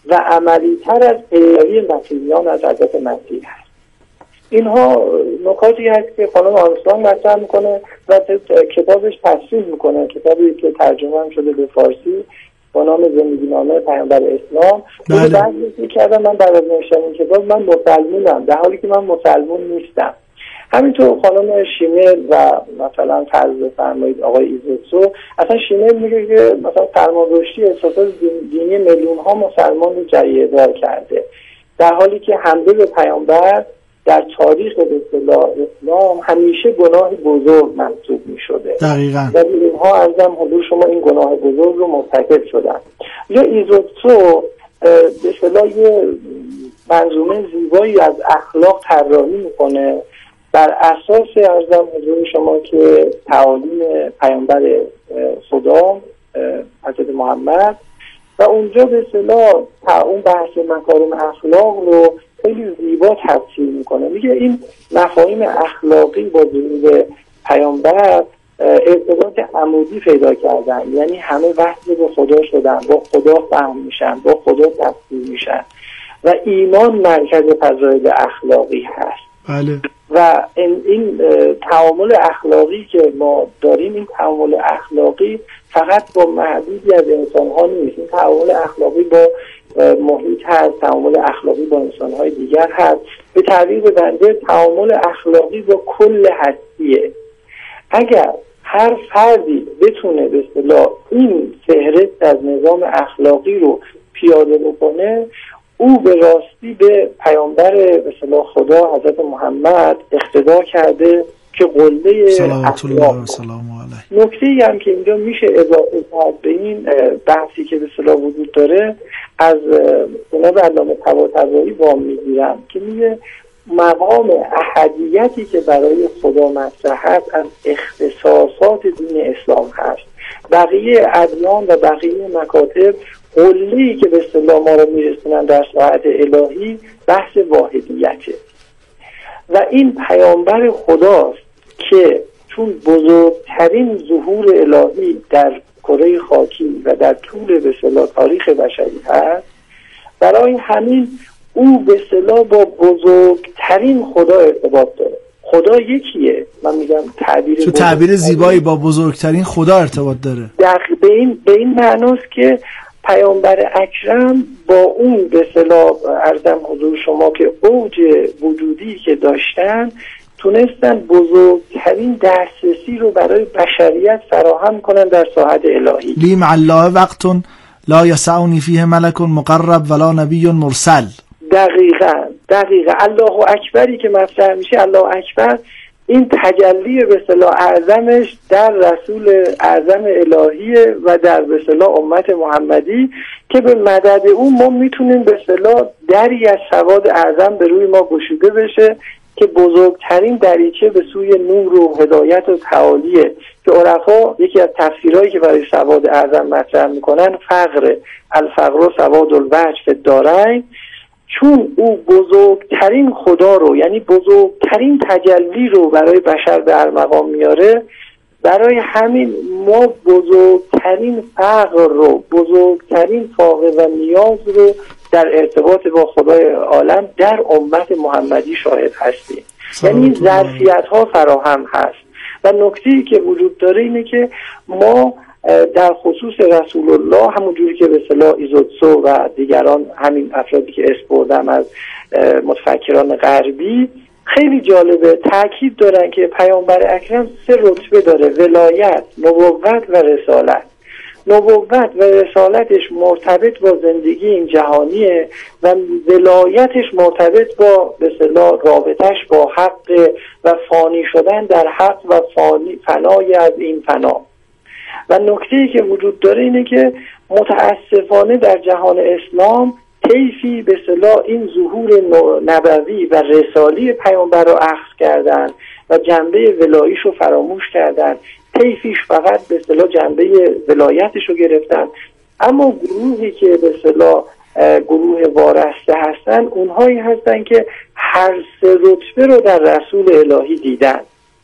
و عملی تر از پیروی مسیحیان از حضرت مسیح هست. اینها نکاتی هست که خانم آرمسترانگ مطرح میکنه و کتابش تصریح میکنه، کتابی که ترجمه هم شده به فارسی با نام زندگی نامه پیامبر اسلام. بعضی کردم من بعد از نوشتن این کتاب من مسلمونم، در حالی که من مسلمون نیستم. همینطور خانم شیمل و مثلا فرض بفرمایید آقای ایزوتسو، اصلا شیمل میگه که مثلا فرمانرشدی احساسات دینی میلیون ها مسلمان رو جریه‌دار کرده، در حالی که حمله به پیامبر در تاریخ به اصطلاح اسلام همیشه گناه بزرگ محسوب می‌شده. دقیقاً. و اینها عرضم حضور شما این گناه بزرگ رو مرتکب شدن. یا ایزوتسو به اصطلاح یه منظومه زیبایی از اخلاق طراحی میکنه بر اساس عرضم حضور شما که تعالیم پیامبر خدا حضرت محمد، و اونجا به اصطلاح اون بحث مکارم اخلاق رو خیلی زیبا تفسیر میکنه. میگه این مفاهیم اخلاقی با ظهور پیامبر ارتباط عمودی پیدا کردن، یعنی همه وصل به خدا شدن، با خدا فهم میشن، با خدا تفسیر میشن و ایمان مرکز فضایل اخلاقی هست. بله. و این تعامل اخلاقی که ما داریم، این تعامل اخلاقی فقط با معدودی از انسان‌ها نیست، این تعامل اخلاقی با محیط هست، تعامل اخلاقی با انسان‌های دیگر هست. به تعبیر بنده تعامل اخلاقی با کل هستیه. اگر هر فردی بتونه به اصطلاح این فهرست از نظام اخلاقی رو پیاده بکنه، او به راستی به پیامبر به اصطلاح خدا حضرت محمد اقتدا کرده که قله صلوات الله و سلام علیه. نکته‌ای هم که اینجا میشه اضافه کرد به این بحثی که به اصطلاح وجود داره، از جناب علامه طباطبایی وام میگیرم که میگه مقام احدیتی که برای خدا مطرح هست از اختصاصات دین اسلام هست. بقیه ادیان و بقیه مکاتب قله‌ای که به اصطلاح ما رو میرسونن در ساعت الهی بحث واحدیته، و این پیامبر خداست که چون بزرگترین ظهور الهی در کره خاکی و در طول به اصطلاح تاریخ بشری هست، برای همین او به اصطلاح با بزرگترین خدا ارتباط داره. خدا یکیه، من میگم تعبیر زیبایی، با بزرگترین خدا ارتباط داره. به این معناست که پیامبر اکرم با اون به اصطلاح عرضم حضور شما که اوج وجودی که داشتن، تونستن بزرگترین دسترسی رو برای بشریت فراهم کنن در ساحت الهی. لی مع الله وقت لا یسعنی فیه ملک مقرب ولا نبی مرسل. دقیقاً الله اکبری که مطرح میشه، الله اکبر این تجلی به اصطلاح اعظمش در رسول اعظم الهیه و در به اصطلاح امت محمدی که به مدد اون ما میتونیم به اصطلاح دری از سواد اعظم به روی ما گشوده بشه که بزرگترین دریچه به سوی نور و هدایت و تعالیه، که عرفا یکی از تفسیرهایی که برای سواد اعظم مطرح میکنن الفقر سواد الوجه فی الدارین، چون او بزرگترین خدا رو، یعنی بزرگترین تجلی رو برای بشر به ارمغان میاره، برای همین ما بزرگترین فقر رو، بزرگترین فاقه و نیاز رو در ارتباط با خدای عالم در امت محمدی شاهد هستیم. یعنی ظرفیت ها فراهم هست. و نکته‌ای که وجود داره اینه که ما در خصوص رسول الله، همونجوری که به اصطلاح ایزوتسو و دیگران، همین افرادی که اسم بردم از متفکران غربی، خیلی جالبه تاکید دارن که پیامبر اکرم 3 رتبه داره: ولایت، نبوت و رسالت. نبوت و رسالتش مرتبط با زندگی این جهانیه و ولایتش مرتبط با به اصطلاح رابطش با حق و فانی شدن در حق و فنای از این فنا. و نکته‌ای که وجود داره اینه که متاسفانه در جهان اسلام طیفی به اصطلاح این ظهور نبوی و رسالی پیامبر رو اخذ کردن و جنبه ولاییش رو فراموش کردن، طیفیش فقط به اصطلاح جنبه ولایتش رو گرفتن. اما گروهی که به اصطلاح گروه وارسته هستن، اونهایی هستن که هر 3 رتبه رو در رسول الهی دیدن.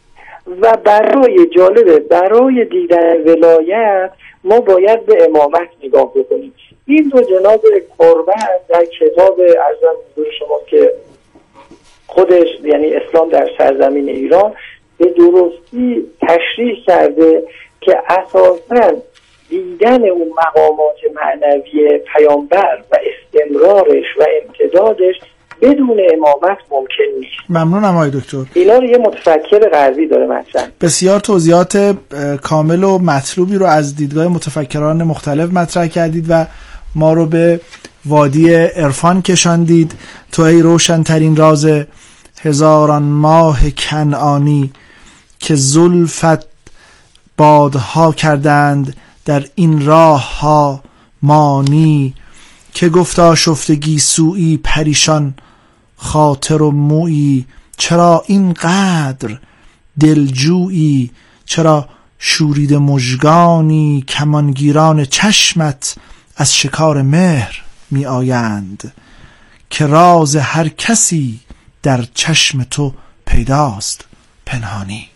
و برای دیدن ولایت ما باید به امامت نگاه بکنیم. این دو جناب قربت در کتاب ارزم حضور شما که خودش یعنی اسلام در سرزمین ایران به درستی تشریح کرده که اساساً دیدن اون مقامات معنوی پیامبر و استمرارش و امتدادش بدون امامت ممکن نیست. ممنونم آقای دکتر. اینا رو یه متفکر غربی داره مطرح. بسیار توضیحات کامل و مطلوبی رو از دیدگاه متفکران مختلف مطرح کردید و ما رو به وادی عرفان کشاندید. تو ای روشن‌ترین راز هزاران ماه کنعانی که زلفت بادها کردند در این راه ها مانی، که گفتا شفتگی سویی پریشان خاطر و مویی، چرا اینقدر دلجویی، چرا شورید مژگانی کمانگیران چشمت از شکار مهر می آیند، که راز هر کسی در چشم تو پیداست پنهانی.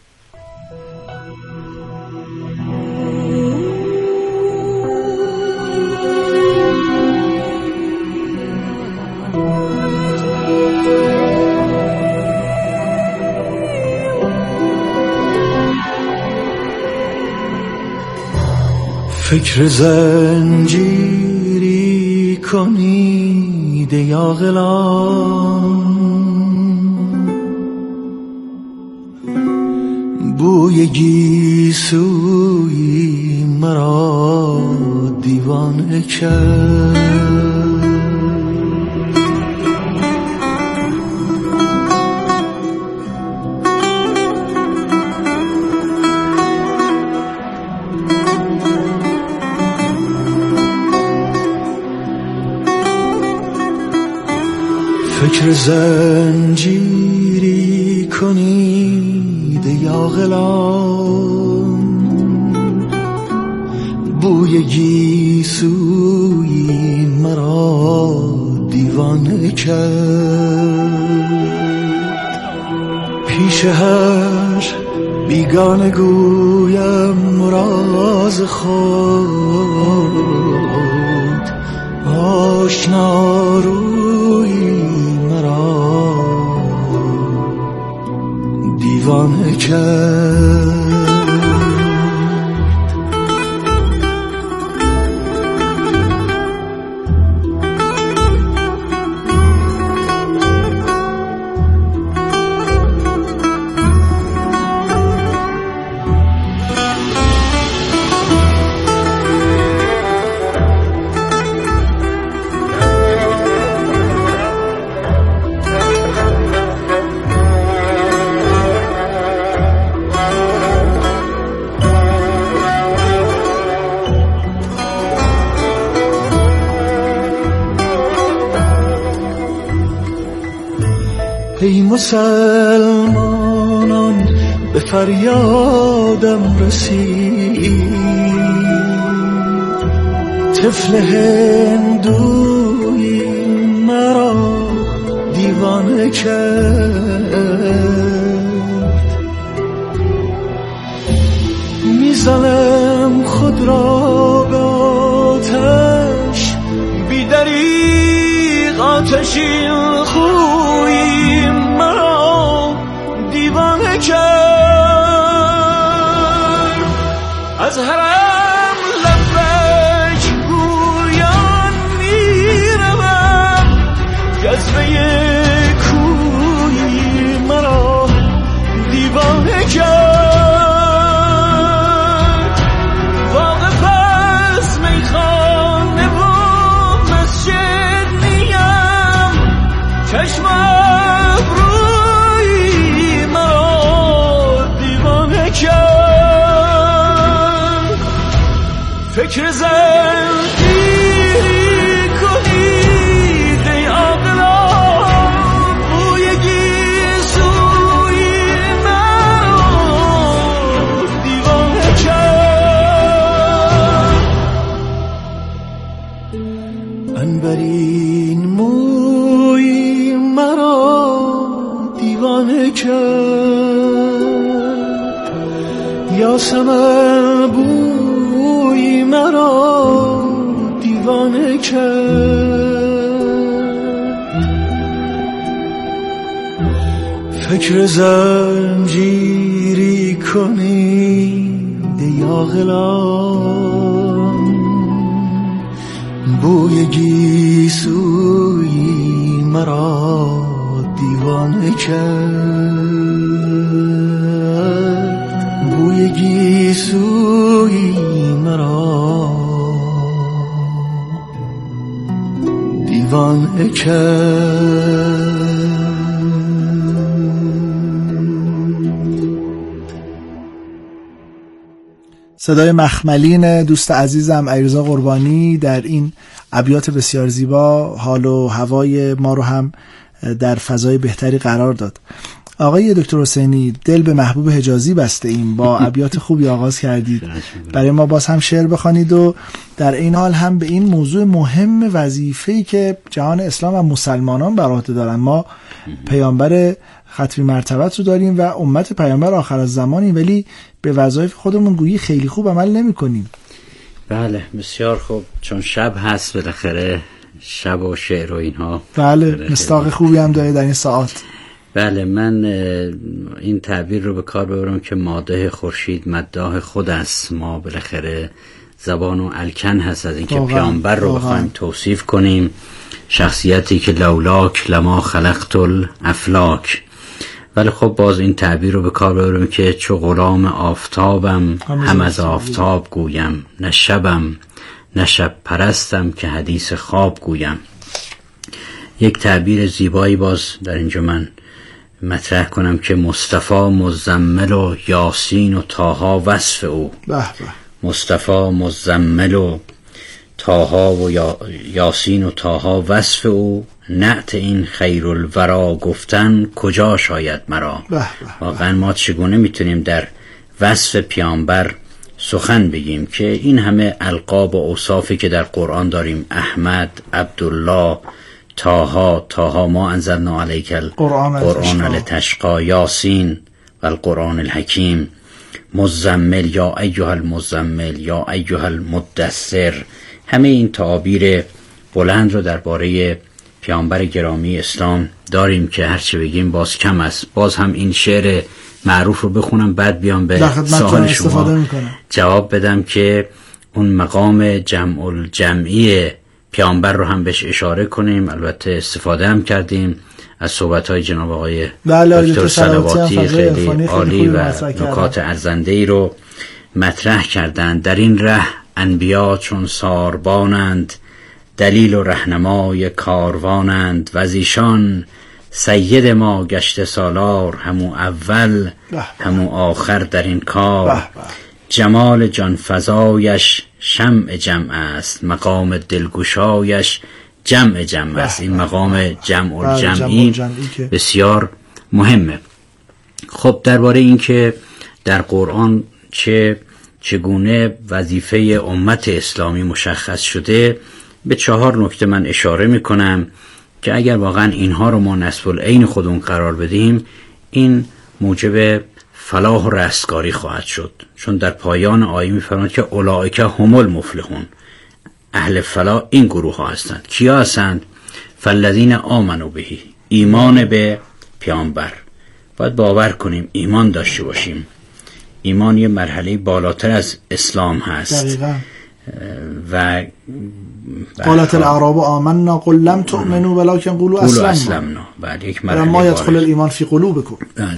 فکر زنجیری کنید یا غلام، بوی گیسوی مرا دیوانه کرد. فکر زنجیری کنید یا غلام، بوی گیسوی مرا دیوانه کرد. پیش هر بیگانه گویم راز خود، آشنا روی دیوانه کرد. ای مسلمانان به فریادم رسید، طفل هندوی مرا دیوانه کرد. میزنم خود را به آتش، بی دریغ آتشی خوی مرا دیوانه کرد. از حرم لبک گویان میروم، جذبه کوی مرا دیوانه کرد. واقف از میخانه و مسجد نیم، چشم ابروی مرا دیوانه کرد. فکر زنجیری کنید ای عاقلان، بوی گیسوی مرا دیوانه کرد. عنبرین موی مرا دیوانه کرد. یاسمن بوی مرا دیوانه فکر زنجیری کنید یا غلام، بوی گیسوی مرا دیوانه کرد، بوی گیسوی مرا دیوانه کرد. صدای مخملین دوست عزیزم علیرضا قربانی در این ابیات بسیار زیبا حال و هوای ما رو هم در فضای بهتری قرار داد. آقای دکتر حسینی، دل به محبوب حجازی بسته ایم، با ابیات خوبی آغاز کردید، برای ما باز هم شعر بخوانید و در این حال هم به این موضوع مهم وظیفه‌ای که جهان اسلام و مسلمانان بر عهده دارن. ما پیامبر ختمی مرتبت رو داریم و امت پیامبر آخر الزمانیم، ولی به وظایف خودمون گویی خیلی خوب عمل نمی‌کنیم. بله بسیار خوب، چون شب هست بالاخره، شب و شعر و اینها. بله مصداق خوبی هم داره در این ساعات. بله، من این تعبیر رو به کار ببرم که ماده خورشید مداح خود است. ما بالاخره زبان و الکن هست از اینکه پیامبر رو بخوایم توصیف کنیم، شخصیتی که لولاک لما خلقت الافلاک. ولی خب باز این تعبیر رو به کار ببرم که چو غلام آفتابم هم از آفتاب گویم، نه شبم نه شب پرستم که حدیث خواب گویم. یک تعبیر زیبایی باز در اینجا من مطرح کنم که مصطفی مزمل و یاسین و طاها وصف او. مصطفی مزمل و طاها و یاسین و طاها وصف او، نعت این خیرالورا گفتن کجا شاید مرا. واقعا ما چگونه میتونیم در وصف پیامبر سخن بگیم که این همه القاب و اوصافی که در قرآن داریم، احمد، عبدالله، طاها ما انزلنا علیک القرآن لتشقی، یاسین و القرآن الحکیم، مزمل یا ایها المزمل یا ایها المدثر. همه این تعابیر بلند رو درباره پیامبر گرامی اسلام داریم که هرچه بگیم باز کم است. باز هم این شعر معروف رو بخونم بعد بیام به سوال شما جواب بدم که اون مقام جمع الجمعی پیامبر رو هم بهش اشاره کنیم. البته استفاده هم کردیم از صحبت‌های جناب آقای دکتر صلواتی، خیلی عالی و نکات ارزنده‌ای رو مطرح کردند. در این ره انبیا چون ساربانند، دلیل و رهنمای کاروانند، و از ایشان سید ما گشته سالار، همو اول همو آخر در این کار. جمال جان فزایش شمع جمع است، مقام دلگشایش جمع جمع است. این مقام جمع الجمعی بسیار مهمه. خب درباره این که در قرآن چگونه وظیفه امت اسلامی مشخص شده، به 4 نکته من اشاره میکنم که اگر واقعا اینها رو ما نصب العین خودمون قرار بدیم، این موجب فلاح و رستگاری خواهد شد. چون در پایان آیه میفرماید که اولئک هم المفلحون، اهل فلاح این گروه ها هستند. کیا هستند؟ فالذین آمنوا به، ایمان به پیامبر. باید باور کنیم، ایمان داشته باشیم. ایمان یه مرحله بالاتر از اسلام هست. دقیقاً. و قالت الاعراب آمنا قل لم تؤمنوا ولكن قولوا اسلمنا. بعد یک مرحله ما يدخل الايمان في قلوبكم.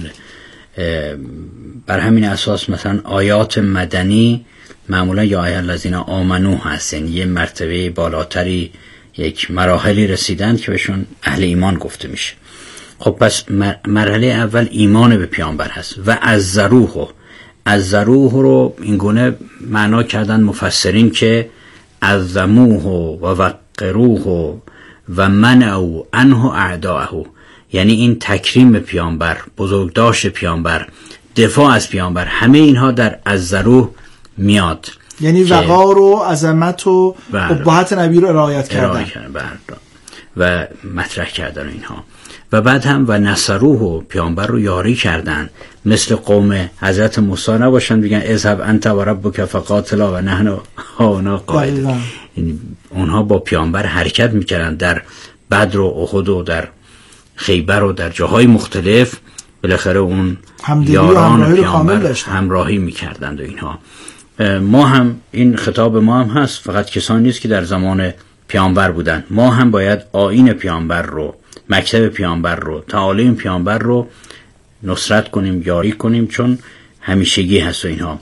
بر همین اساس مثلا آیات مدنی معمولا یا ایها الذین آمنو هستن، یه مرتبه بالاتری، یک مراحلی رسیدن که بهشون اهل ایمان گفته میشه. خب پس مرحله اول ایمان به پیامبر هست. و از ذروح رو این گونه معنا کردن مفسرین که عظموه و وقروه و منعوا عنه اعداءه، یعنی این تکریم پیامبر، بزرگداشت پیامبر، دفاع از پیامبر، همه اینها در از ذروح میاد. یعنی وقار و عظمت و ابهت نبی رو رعایت کردن. و مطرح کردن اینها. و بعد هم و نصروه و پیامبر رو یاری کردن، مثل قوم حضرت موسی نباشن بگن اذهب انت و ربک فقاتلا و نحن هاهنا قاعدون. یعنی اونها با پیامبر حرکت میکردن در بدر و احد و در خیبر و در جاهای مختلف، بالاخره اون یاران پیامبر همراهی میکردند و اینها. ما هم این خطاب ما هم هست، فقط کسانی نیست که در زمان پیامبر بودن. ما هم باید آیین پیامبر رو، مکتب پیامبر رو، تعالیم پیامبر رو نصرت کنیم، یاری کنیم، چون همیشگی هست و اینها.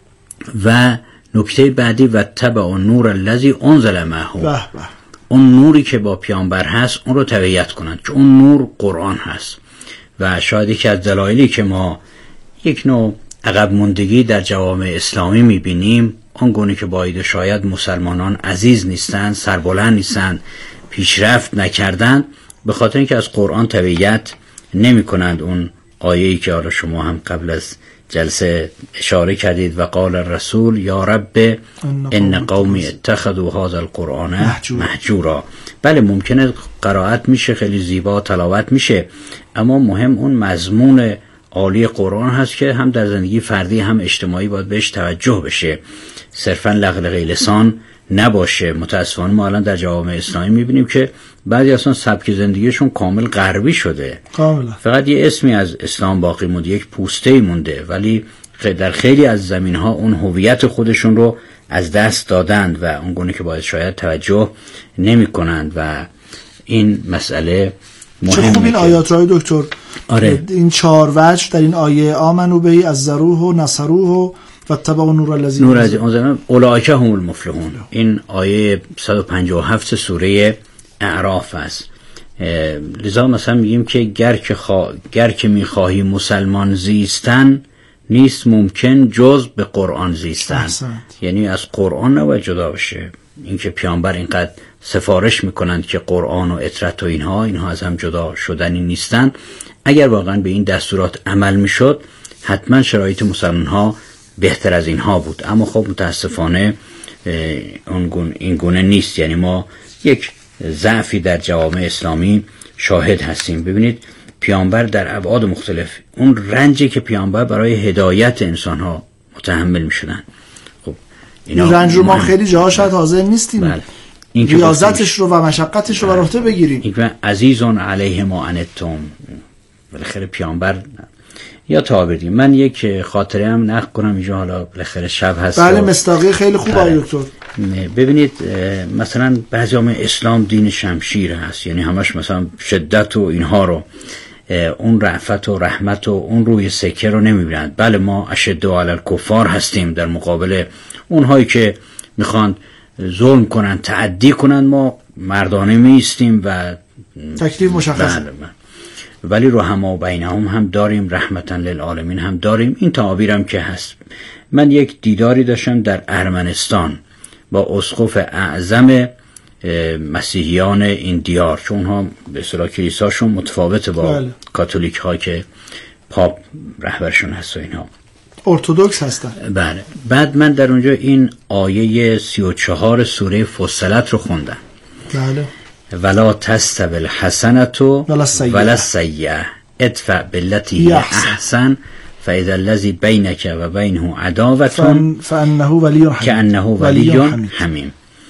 و نکته بعدی و تبع النور الذی انزل معه، اون نوری که با پیامبر هست اون رو تبعیت کنند، که اون نور قرآن هست. و شاید یکی از دلایلی که ما یک نوع عقب موندگی در جوامع اسلامی میبینیم، آنگونه که باید شاید مسلمانان عزیز نیستند، سربلند نیستند، پیشرفت نکردند، به خاطر اینکه از قرآن تبعیت نمی کنند. اون آیه‌ای که حالا شما هم قبل از جلسه اشاره کردید و قال الرسول یا رب ان قومی اتخذوا هذا القرآن مهجورا. بله ممکنه قرائت میشه، خیلی زیبا تلاوت میشه، اما مهم اون مضمون عالی قرآن هست که هم در زندگی فردی هم اجتماعی باید بهش توجه بشه، صرفا لغلقه لسان نباشه. متاسفانه ما الان در جوامع اسلامی میبینیم که بعضی اصلا سبک زندگیشون کامل غربی شده، فقط یه اسمی از اسلام باقی مونده، یک پوسته‌ای مونده، ولی در خیلی از زمینها اون هویت خودشون رو از دست دادند و اونگونه که باید شاید توجه نمی کنند. و این مسئله مهمه. چه خوب این آیات رای دکتر. آره. این 4 وجه در این آیه آمنو بهی از ذروه و نصروه و تبع نور الذی انزل اولئک هم المفلحون. این آیه 157 سوره اعراف است. لذا مثلا میگیم که گر که میخواهی مسلمان زیستن، نیست ممکن جز به قرآن زیستن. یعنی از قرآن نباید جدا بشه. اینکه پیامبر اینقدر سفارش میکنند که قرآن و اطرت و اینها از هم جدا شدنی نیستن. اگر واقعا به این دستورات عمل میشد، حتما شرایط مسلمان ها بهتر از اینها بود. اما خب متاسفانه این گونه نیست. یعنی ما یک ضعفی در جوامع اسلامی شاهد هستیم. ببینید پیامبر در ابعاد مختلف، اون رنجی که پیامبر برای هدایت انسان ها متحمل میشدن، خب این رنج رو ما خیلی جاها شاید حاضر نیستیم. بله. ریاضتش رو و مشقتش رو بر عهده بگیریم. این عزیزون علیه ما عنتم، بالاخره پیامبر یا تابردی. من یک خاطره هم نقل کنم اینجا، حالا بالاخره شب هست. بله مصداقی خیلی خوب آقای دکتر. ببینید مثلا بعضی هم اسلام دین شمشیر هست، یعنی همش مثلا شدت و اینها رو، اون رأفت و رحمت و اون روی سکه رو نمیبینند. بله ما اشد علی الکفار هستیم در مقابل اونهایی که میخوان ظلم کنن، تعدی کنن، ما مردانه میستیم و تکلیف مشخصه. بله. ولی رحما بینهم هم داریم، رحمتا للعالمین هم داریم. این تعابیرم که هست. من یک دیداری داشتم در ارمنستان با اسقف اعظم مسیحیان این دیار، چون اونها به اصطلاح کلیساشون متفاوته با کاتولیک ها که پاپ رهبرشون هست و اینها ارتدوکس هستن. بله. بعد من در اونجا این آیه 34 سوره فصلت رو خوندم. بله. ولا تستوی الحسنة ولا السیئة ادفع بالتي هی احسن فاذا الذی بینک و بینه عداوة کأنه ولی حمیم.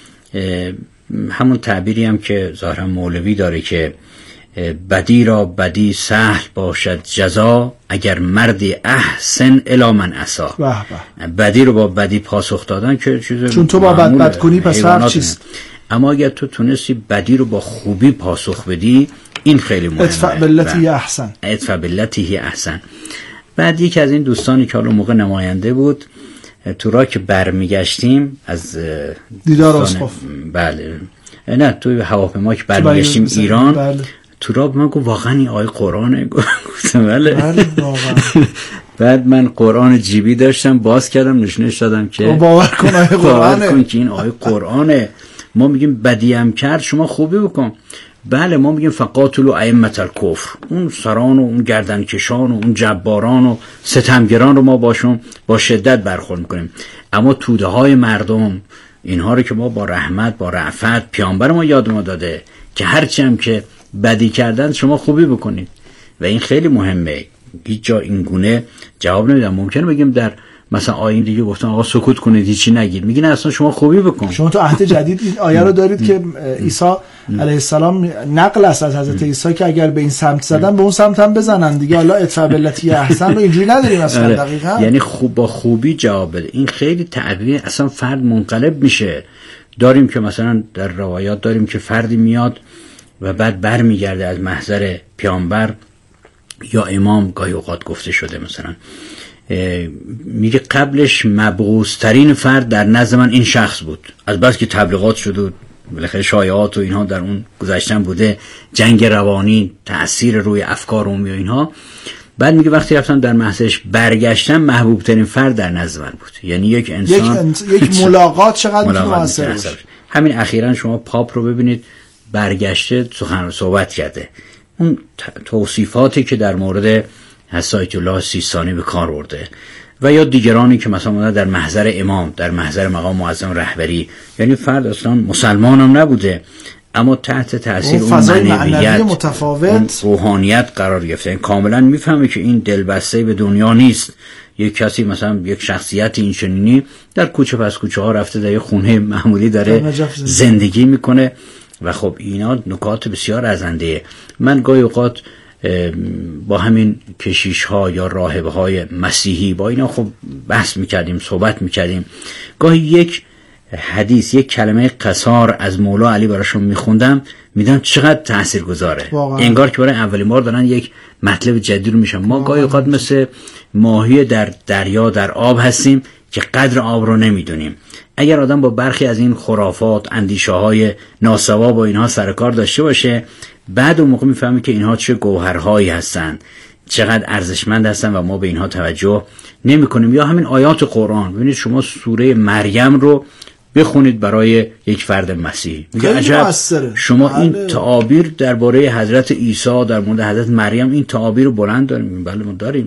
همون تعبیری هم که ظاهرا مولوی داره که بدی را بدی سهل باشد جزا، اگر مردی احسن الی من اسا. بدی رو با بدی پاسخ دادن که چیز، چون تو با بد کنی پس فرق چیست؟ اما اگر تو تونستی بدی رو با خوبی پاسخ بدی، این خیلی مهمه. ادفع بالتی احسن. ادفع بالتی احسن. بعد یکی از این دوستانی که حالا موقع نماینده بود، تو راه که برمیگشتیم از دیدار اسقف، بله نه توی هواپیما که برمیگشتیم ایران، بله. تو راه من گفت واقعا این آیه قرآنه؟ گفتم بله واقعا. بعد من قرآن جیبی داشتم، باز کردم نشونش دادم که باور کن آیه قرآنه، باور کن که این آیه قرآنه. ما میگیم بدی هم کرد شما خوبی بکن. بله ما میگیم فقاتلوا ائمة الکفر، اون سران و اون گردنکشان و اون جباران و ستمگران رو ما باشون با شدت برخورد میکنیم. اما توده های مردم، اینها رو که ما با رحمت با رأفت، پیامبر ما یاد ما داده که هرچی هم که بدی کردن شما خوبی بکنید و این خیلی مهمه. هیچ جا این گونه جواب نمیدم. ممکنه بگیم در مثلا آیین دیگه گفتن آقا سکوت کنید هیچی نگید، میگین اصلا شما خوبی بکن. شما تو عهد جدید این آیه رو دارید که عیسی علیه السلام نقل است از حضرت عیسی که اگر به این سمت زدن به اون سمت هم بزنن دیگه. حالا ادفع بالتی احسن رو اینجوری نداریم اصلا. دقیقاً یعنی خوب با خوبی جواب بده. این خیلی تغییر اصلا فرد منقلب میشه. داریم که مثلا در روایات داریم که فردی میاد و بعد برمیگرده از محضر پیامبر یا امام، گاهی اوقات گفته شده مثلا میگه قبلش مبعوث ترین فرد در نزد من این شخص بود، از بس که تبلیغات شده و بالاخره شایعات و اینها در اون گذشتن بوده، جنگ روانی، تأثیر روی افکار عمومی و اینها. بعد میگه وقتی رفتم در محضرش برگشتم محبوب ترین فرد در نزد من بود. یعنی یک انسان یک ملاقات چقدر میتونه موثر باشه. همین اخیراً شما پاپ رو ببینید برگشته سخن صحبت کرده، اون توصیفاتی که در مورد حضرت الله سیستانی به کار برده و یا دیگرانی که مثلا در محضر امام، در محضر مقام معظم رهبری، یعنی فرد اصلا مسلمان هم نبوده اما تحت تاثیر اون معنویت متفاوت روحانیت قرار گرفته. این کاملا میفهمه که این دلبسته به دنیا نیست. یک کسی مثلا یک شخصیت این چنینی در کوچه پس کوچه ها رفته در یک خونه معمولی داره زندگی میکنه و خب اینا نکات بسیار ارزنده. من گاهی اوقات با همین کشیش ها یا راهبه های مسیحی با اینا خب بحث میکردیم، صحبت میکردیم. گاهی یک حدیث، یک کلمه قصار از مولا علی براشون میخوندم، میدم چقدر تأثیر گذاره. انگار که برای اولین بار دارن یک مطلب جدید رو میشن. ما گاهی اوقات مثل ماهی در دریا در آب هستیم که قدر آب رو نمیدونیم. اگر آدم با برخی از این خرافات، اندیشه های ناسوا با اینها سرکار داشته باشه، بعد اون موقع میفهمه که اینها چه گوهرهایی هستن، چقدر ارزشمند هستن و ما به اینها توجه نمی کنیم. یا همین آیات قرآن، ببینید شما سوره مریم رو بخونید برای یک فرد مسیحی، میگه عجب شما این تعابیر درباره حضرت عیسی، در مورد حضرت مریم این تعابیر رو بلند داریم. بله ما داریم.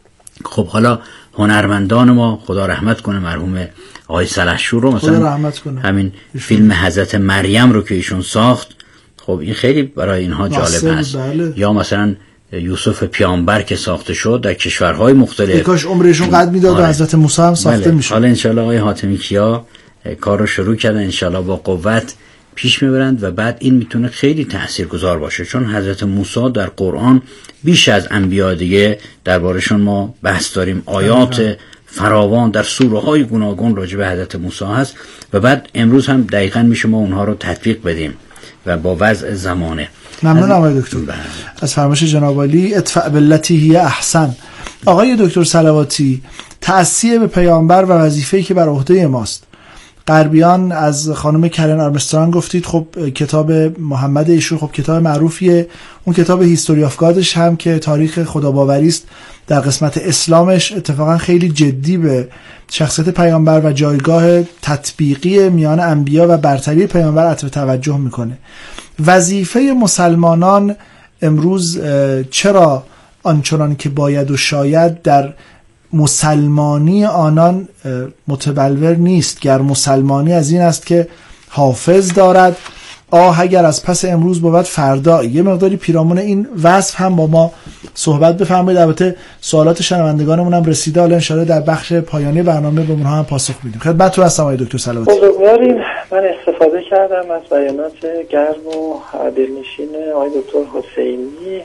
خب حالا هنرمندان ما خدا رحمت کنه مرحوم آقای سلحشور رو مثلا همین فیلم حضرت مریم رو که ایشون ساخت، خب این خیلی برای اینها جالب هست. بله. یا مثلا یوسف پیامبر که ساخته شد در کشورهای مختلف، کاش عمرشون قد میداد و حضرت موسی هم ساخته بله. میشد. حالا انشالله آقای حاتمی کیا کار رو شروع کردن، انشالله با قوت پیش میبرند و بعد این میتونه خیلی تاثیرگذار باشه، چون حضرت موسی در قرآن بیش از انبیا دیگه دربارشون ما بحث داریم. آیات فراوان در سوره های گوناگون راجع به حضرت موسی هست و بعد امروز هم دقیقاً میشه ما اونها رو تطبیق بدیم و با وضع زمانه. ممنون آقای دکتر از فرمایش جناب عالی. ادفع بالتی هی احسن. آقای دکتر صلواتی، تأثیر به پیامبر و وظیفه‌ای که بر عهده ماست. غربیان از خانم کرن آرمسترانگ گفتید، خب کتاب محمد ایشون خب کتاب معروفیه، اون کتاب هیستوری آف گادش هم که تاریخ خداباوری است، در قسمت اسلامش اتفاقا خیلی جدی به شخصیت پیامبر و جایگاه تطبیقی میان انبیا و برتری پیامبر عطف توجه میکنه. وظیفه مسلمانان امروز چرا آنچنان که باید و شاید در مسلمانی آنان متبلور نیست؟ گر مسلمانی از این است که حافظ دارد، اگر از پس امروز بود فردا. یه مقداری پیرامون این وصف هم با ما صحبت بفرمایید. البته سوالات شنوندگانمون هم رسیده، حالا ان شاءالله در بخش پایانی برنامه به اونها هم پاسخ میدیم. خدمتتون هستم آقای دکتر صلواتی. بزرگوارین، من استفاده کردم از بیانات گرم و دلنشین آقای دکتر حسینی.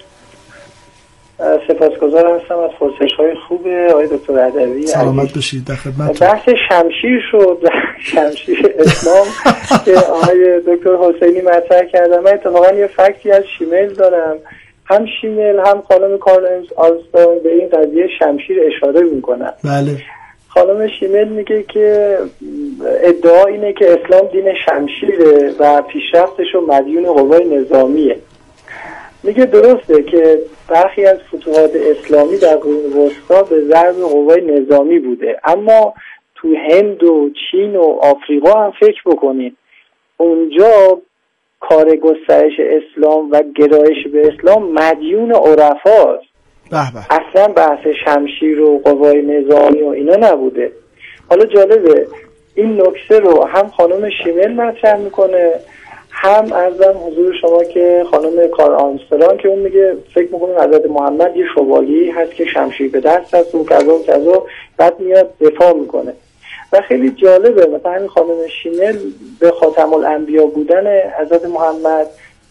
سپاسگزار هستم از پرسش‌های خوب آقای دکتر عدوی. سلامت باشید، در خدمت. بحث شمشیر شد، شمشیر اسلام که آقای دکتر حسینی مطرح کردن. من اتفاقا یه فکتی از شیمیل دارم، هم شیمیل هم خانم کارلنز آلستون به این قضیه شمشیر اشاره میکنن. بله. خانم شیمیل میگه که ادعا اینه که اسلام دین شمشیره و پیشرفتش رو مدیون قوای نظامیه. میگه درسته که برخی از فتوحات اسلامی در قرون وسطا به ضرب قوای نظامی بوده، اما تو هند و چین و آفریقا هم فکر بکنید، اونجا کار گسترش اسلام و گرایش به اسلام مدیون عرفاست. اصلا بحث شمشیر و قوای نظامی و اینا نبوده. حالا جالبه این نکته رو هم خانم شیمل مطرح میکنه، هم ارزم حضور شما که خانم کار آرمسترانگ که اون میگه فکر میکنم حضرت محمد یه شوالیه‌ای هست که شمشیر به دست هست و کذا و کذا، بعد میاد دفاع میکنه. و خیلی جالبه مثلا همین خانم شینل به خاتم الانبیا بودن حضرت محمد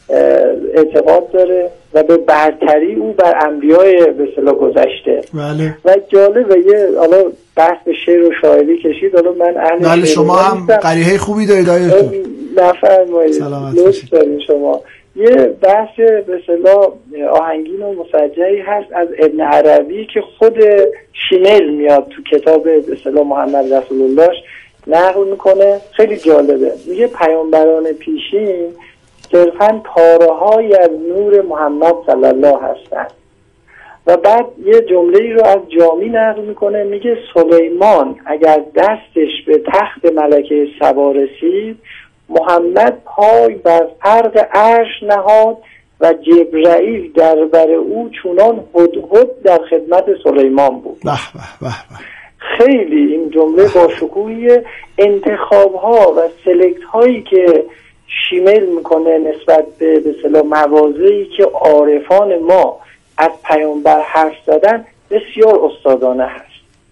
اعتقاد داره و به برتری او بر انبیای به اصطلاح گذشته. بله. و جالبه یه حالا بحث به شعر و شاعری کشید، حالا من اهل بله شما هم قریحه خوبی دارید آقای دکتر. نفرمایید، لطف دارید شما. یه بحث به اصطلاح آهنگین و مسجعی هست از ابن عربی که خود شینل میاد تو کتاب به اصطلاح محمد رسول الله نقل میکنه، خیلی جالبه. میگه پیامبران پیشین صرفاً پاره‌های از نور محمد صلی الله هستند. و بعد یه جمله‌ای رو از جامی نقل میکنه، میگه سلیمان اگر دستش به تخت ملکه سبا رسید، محمد پای بر فرق عرش نهاد و جبرائیل در بر او چونان هدهد در خدمت سلیمان بود. به به به به. خیلی این جمله با شکوهی. انتخاب‌ها و سلکت هایی که شیمل میکنه نسبت به اصطلاح مواضعی که عارفان ما از پیامبر حرف زدن بسیار استادانه هست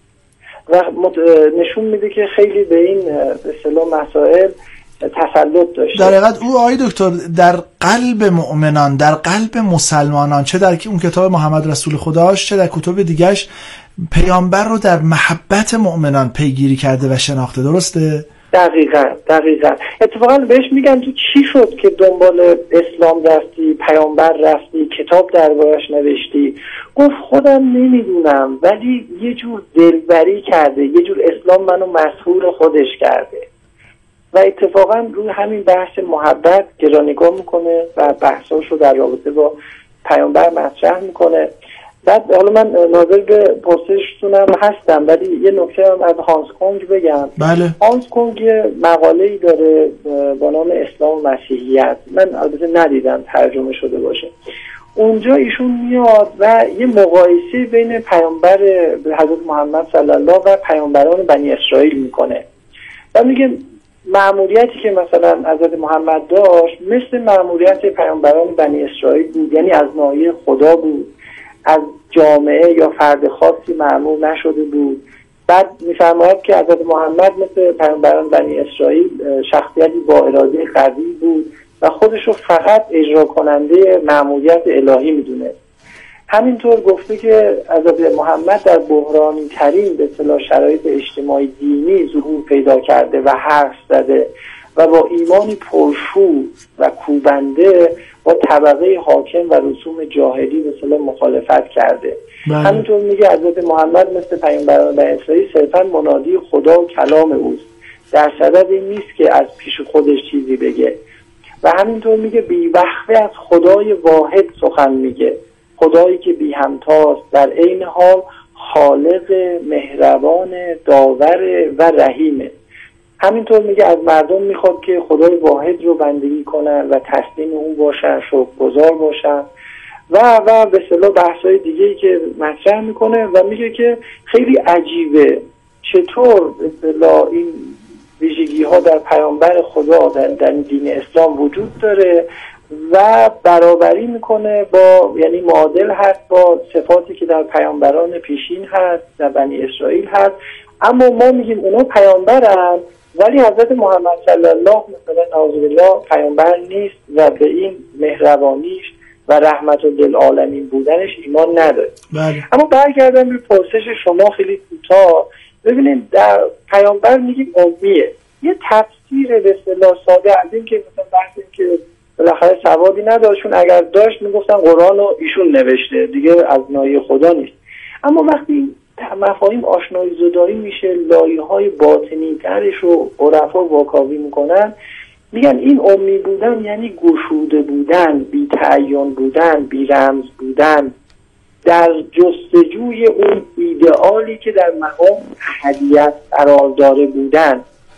و نشون میده که خیلی به این به اصطلاح مسائل تسلط داشته. در حقیقت او آقای دکتر در قلب مؤمنان، در قلب مسلمانان، چه در اون کتاب محمد رسول خداش چه در کتب دیگرش، پیامبر رو در محبت مؤمنان پیگیری کرده و شناخته. درسته؟ دقیقاً. اتفاقا بهش میگن تو چی شد که دنبال اسلام رفتی، پیامبر رفتی، کتاب دربارش نوشتی؟ گفت خودم نمیدونم، ولی یه جور دلبری کرده، یه جور اسلام منو مسحور خودش کرده. و اتفاقا روی همین بحث محبت گرانیگاه میکنه و بحثاش رو در رابطه با پیامبر مطرح میکنه. بعد حالا من ناظر به پرسشتونم هستم، ولی یه نکته هم از هانس کونگ بگم. بله. هانس کونگ یه مقاله‌ای داره با نام اسلام و مسیحیت، من البته ندیدم ترجمه شده باشه. اونجا ایشون میاد و یه مقایسه بین پیامبر حضرت محمد صلی الله و پیامبران بنی اسرائیل میکنه و میگه مأموریتی که مثلا حضرت محمد داشت مثل مأموریت پیامبران بنی اسرائیل بود، یعنی از ناحیه خدا بود، از جامعه یا فرد خاصی مأمور نشده بود. بعد می‌فرماید که حضرت محمد مثل پیامبران بنی اسرائیل شخصیتی با اراده قوی بود و خودش رو فقط اجرا کننده مأموریت الهی میدونه. همینطور گفته که حضرت محمد در بحرانی ترین به اصطلاح شرایط اجتماعی دینی ظهور پیدا کرده و حرف زده و با ایمانی پرشور و کوبنده با طبقه حاکم و رسوم جاهلی به اصطلاح مخالفت کرده. همینطور میگه حضرت محمد مثل پیامبران بنی اسرائیل صرفاً منادی خدا و کلام اوست، در صدد این نیست که از پیش خودش چیزی بگه. و همینطور میگه بی وقفه از خدای واحد سخن میگه، خدایی که بی همتاست، در عین حال خالق، مهربان، داور و رحیمه. همینطور میگه از مردم میخواد که خدای واحد رو بندگی کنن و تسلیم اون باشن، شکرگزار باشن و به اصطلاح بحث‌های دیگه‌ای که مطرح میکنه و میگه که خیلی عجیبه چطور به اصطلاح این ویژگی‌ها در پیامبر خدا در دین اسلام وجود داره و برابری میکنه با، یعنی معادل هست با صفاتی که در پیامبران پیشین هست، در بنی اسرائیل هست. اما ما میگیم اونا پیامبرن ولی حضرت محمد صلی الله مثلا نعوذ بالله پیامبر نیست و به این مهربانیش و رحمت للعالمین بودنش ایمان نداره. اما برگردم به پرسش شما خیلی کوتاه، ببینید در پیامبر میگیم امیه. یه تفسیر به اصطلاح ساده از این که مثلا بحث این که بالاخره سوادی نداشتون، اگر داشت میگفتن قرآن رو ایشون نوشته دیگه، از ناحیه خدا نیست. اما وقتی مفاهیم آشنایی زدایی میشه، لایه‌های باطنی ترش رو عرفا واکاوی میکنن، میگن این امی بودن یعنی گشوده بودن، بی تعین بودن، بی رمز بودن، در جستجوی اون ایدئالی که در مقام احدیت قرار داره بودن.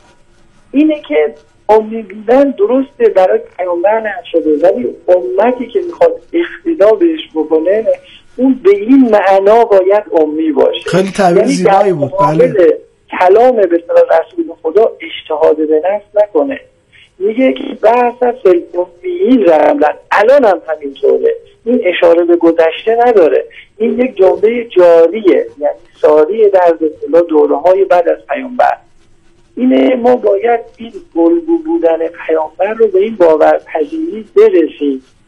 اینه که امی بودن درسته برای پیامبر نشده، ولی امتی که میخواد اقتدا بهش بکنه اون به این معنا باید امی باشه. خیلی تعبیر زیبایی بود. بله. کلام به اصطلاح رسول خدا اجتهاد به نفس نکنه، میگه که بحث از فیلمویین رملن، الان هم همینطوره. این اشاره به گذشته نداره، این یک جنبه جاریه، یعنی ساریه در دوره‌های بعد از پیامبر. اینه ما باید این الگو بودن پیامبر رو به این باورپذیری برسیم